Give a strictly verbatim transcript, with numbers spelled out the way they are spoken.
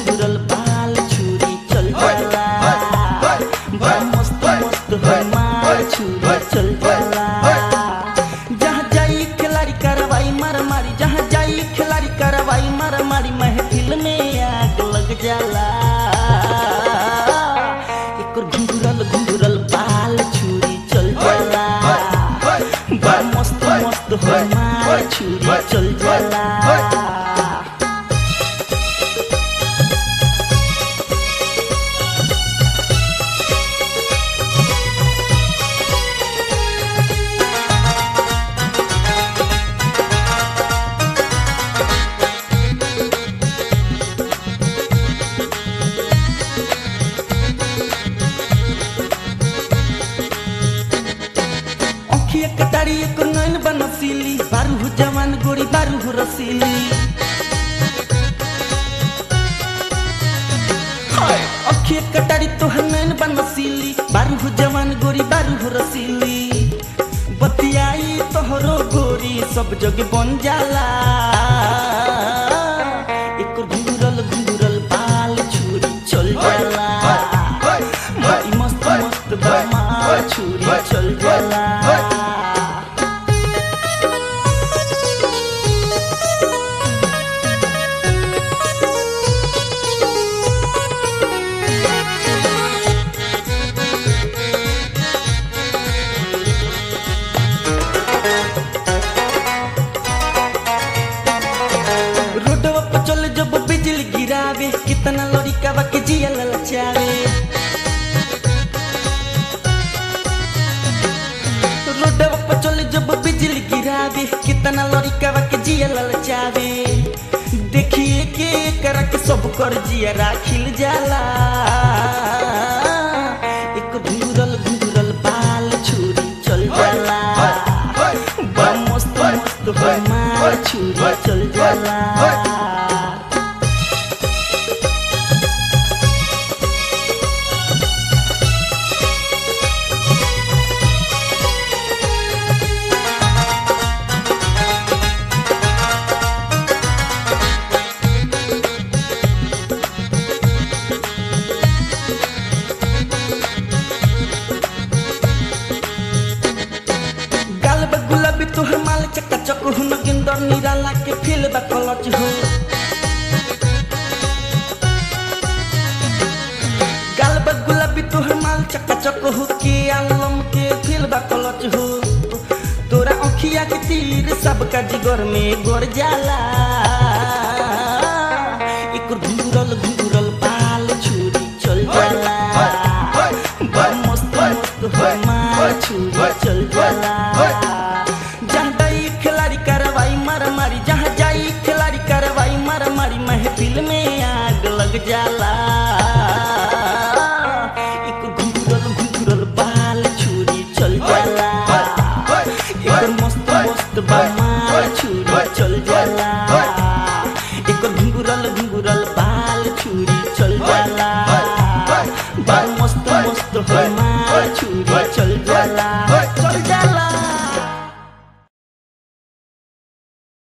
घुंघरल बाल छुरी चल जाला बा मस्त मस्त हमार छुरी चल जाला। जहाँ जाई खिलाड़ी करवाई मार मारी, जहाँ जाई खिलाड़ी करवाई मार मारी, महफिल में आग लग जाला। एक घुंघरल घुंघरल बाल छुरी चल जाला बा मस्त मस्त हमार छुरी चल जाला। कटारी एक नैन बनसीली, बारू हो जवान गोरी बारू हो रसीली। अखी कटारी तोहर नैन बनसीली, बारू हो जवान गोरी बारू हो रसीली। बतियाई तोहरो गोरी सब जग बन जाला। एक घुंघरल घुंघरल बाल छुरी चल जाला बड़ी मस्त मस्त बाल छुरी चल जाला। चल जब बिजली गिरावे, कितना लड़का बा के जिया ललचावे। रोडवा पर चल जब बिजली गिरावे, कितना लड़का बा के जिया ललचावे। देखिए के करा के सब कर जिया राखिल जाला। एक घुंघरल घुंघरल बाल छुरी चल जाला बा मस्त मस्त हमार छुरी चल जाला। गुलाबी तोहर माल चक्का चक हुन गेंदर निराला के फील बा कलच हो। गाल बा गुलाबी तोहर माल चक्का चक हो के आलम के फील बा कलच हो। तोरा अखिया के तीर सबका जिगर में गोर जाला। एक घुंघरल घुंघरल बाल छुरी चल जाला बा मस्त मस्त हमार छुरी चल जाला। जहाँ जाई खिलाड़ी करवाई मार मारी, जहाँ जाई खिलाड़ी करवाई मार मारी, महफिल में आग लग जाला। एक घुंघरल घुंघरल बाल छुरी चल जाला एक मस्त मस्त बाल छुरी चल जाला। एक घुंघरल घुंघरल बाल छुरी चल जाला बा मस्त मस्त हमार छुरी चल